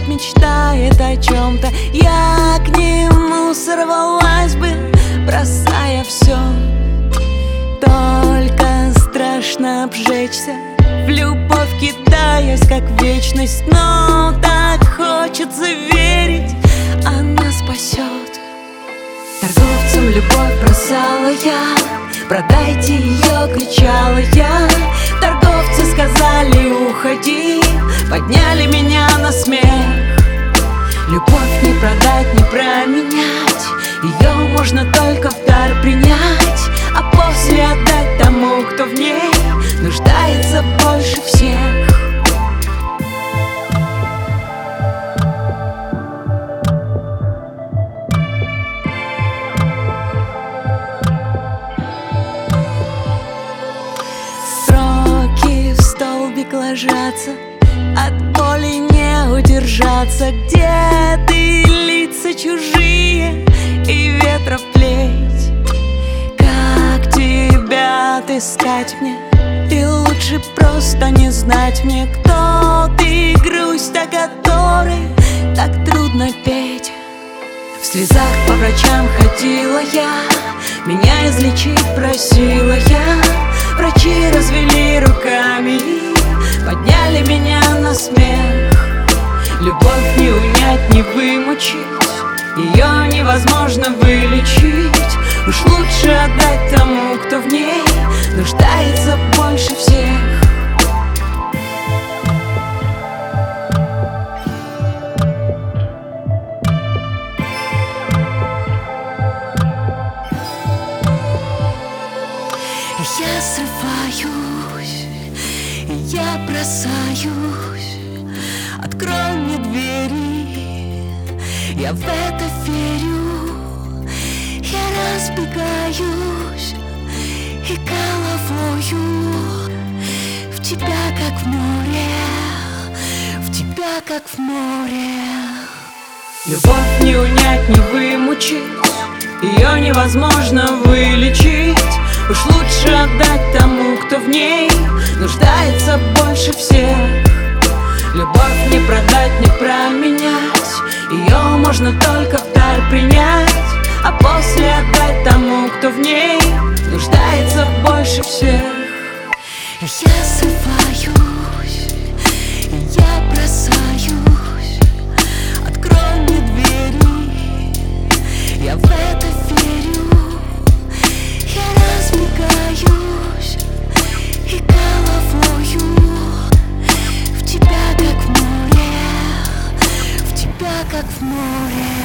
так мечтает о чем-то, я к нему сорвалась бы, бросая все. Только страшно обжечься, в любовь кидаясь, как в вечность. Но так хочется верить, она спасет. Торговцам любовь бросала я, продайте ее, кричала я. Торговцы сказали уходи, подняли меня на смех. Любовь не продать, не променять, ее можно только в дар принять, а после отдать тому, кто в ней нуждается больше всех. Строки в столбик ложатся, от боли не удержаться. Где ты, лица чужие и ветров плеть? Как тебя отыскать мне? И лучше просто не знать мне, кто ты, грусть, о которой так трудно петь. В слезах по врачам ходила я, меня излечить просила я. Врачи развели руками и подняли меня на смех. Любовь не унять, не вымучить, ее невозможно вылечить. Уж лучше отдать тому, кто в ней нуждается больше всех. Я срываюсь, я бросаюсь, открой мне двери, я в это верю. Я разбегаюсь и головою в тебя, как в море, в тебя, как в море. Любовь не унять, не вымучить, ее невозможно вылечить. Уж лучше отдать тому, кто в ней нуждается больше всех. Любовь не продать, не променять, ее можно только в дар принять, а после отдать тому, кто в ней нуждается больше всех. Я срываюсь, я бросаюсь, открой мне двери, я в это верю. Я разбегаюсь и головою в тебя, как в море, в тебя, как в море.